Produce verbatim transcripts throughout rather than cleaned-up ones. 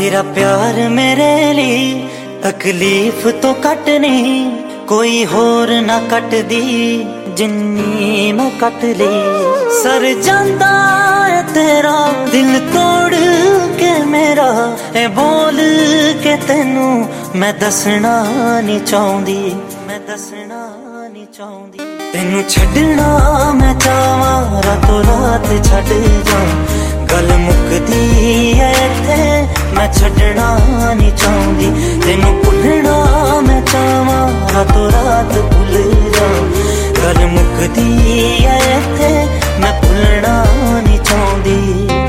तेरा प्यार मेरे लिए तकलीफ तो कट नहीं, कोई होर ना कट दी जिन्नी मैं कट ली। सर जांदा है तेरा दिल तोड़ के मेरा, ए बोल के तेनू मैं दसना नहीं चाहती, मैं दसना नहीं चाहती। तेनू छड्डना मैं चाहवा रातों रात छड्ड जाऊं, गल मुकदी है इत्थे मैं छड्डना नहीं चाहती। तेनू भुलना मैं चाहवा रातों रात भुल जाऊं, गल मुकदी है इत्थे मैं भुलना नहीं चाहती।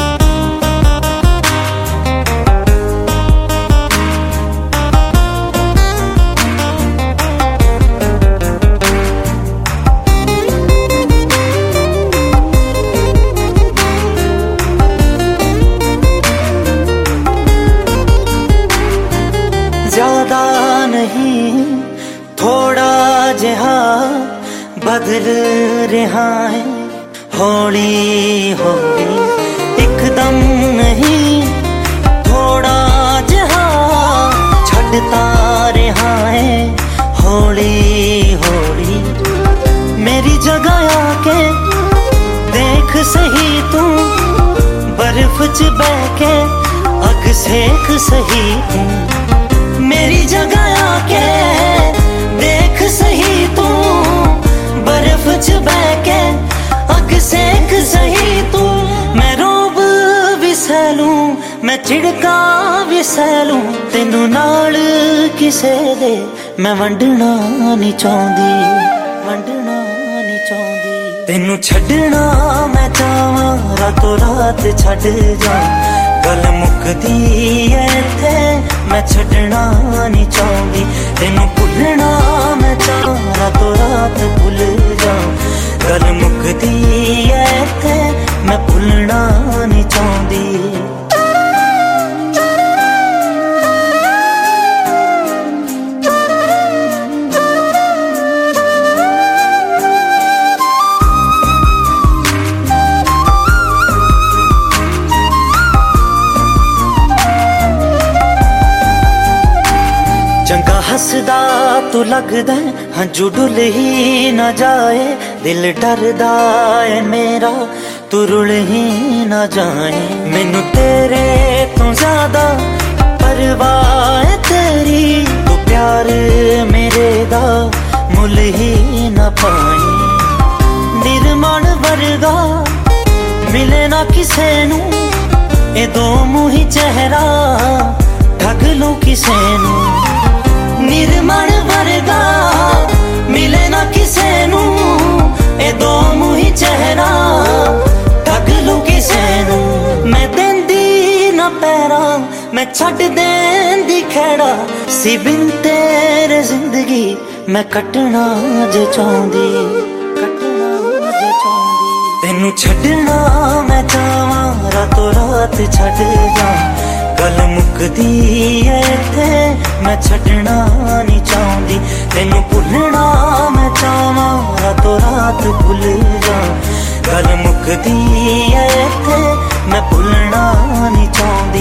ज्यादा नहीं थोड़ा जहा बदल रहा है, हौली हौली एकदम नहीं थोड़ा जहा छड़ता रहा है, हौली हौली। मेरी जगह आके देख सही तू, बर्फ च बह के अग सेक सही तू। मेरी जगह आके देख सही तू, बर्फ च बह के अग सेक सही तू। मैं रोब भी सहलूं मैं चिड़का भी सहलूं, तेनू नाल किसे दे मैं वंडना नहीं चाहती, वंडना नहीं चाहती। तेनू छड्डना मैं चाहवा रातों रात छड्ड जाऊं, गल मुकदी है इत्थे मैं छड्डना नहीं चाहती। तेनू भुलना मैं चाह रातों रात भुल जाऊं, गल मुकदी है इत्थे मैं भुलना नहीं चाहती। चंगा हसदा तू लगदा हंजू डुल ही ना जाए, दिल डरदा है मेरा तू रुल ही ना जाए। मैनू तेरे तो ज्यादा परवाह है तेरी, तू प्यार मेरे दा मुल ही ना पाई। निर्मण वर्गा मिले ना किसे नू, ए दो मुही चेहरा ठग लूं किसे नू। निर्मण वर्गा मिले ना किसे नू, ए दो मुही चेहरा ठग लूं किसे नू। मैं देंदी ना पैरा मैं छड्ड देंदी खैड़ा, सी बिन तेरे जिंदगी मैं कटना जे चाहती, कटना जे चाहती। तेनू छड्डना मैं चाहवा रातों रात छड्ड जाऊं, गल मुकदी है इत्थे मैं छड्डना नहीं चाहती। तेनू भुलना मैं चाहवा रातों रात भुल जाऊं, गल मुकदी है इत्थे मैं भुलना नहीं चाहती।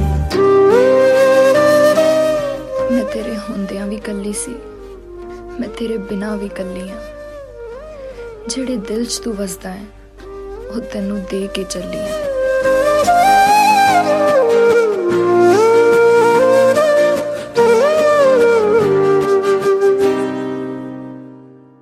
मैं तेरे होंदियां भी कल्ली सी, मैं तेरे बिना भी कल्ली हां। जेड़े दिल च तू वसदा है वो तेनू दे के चली हां।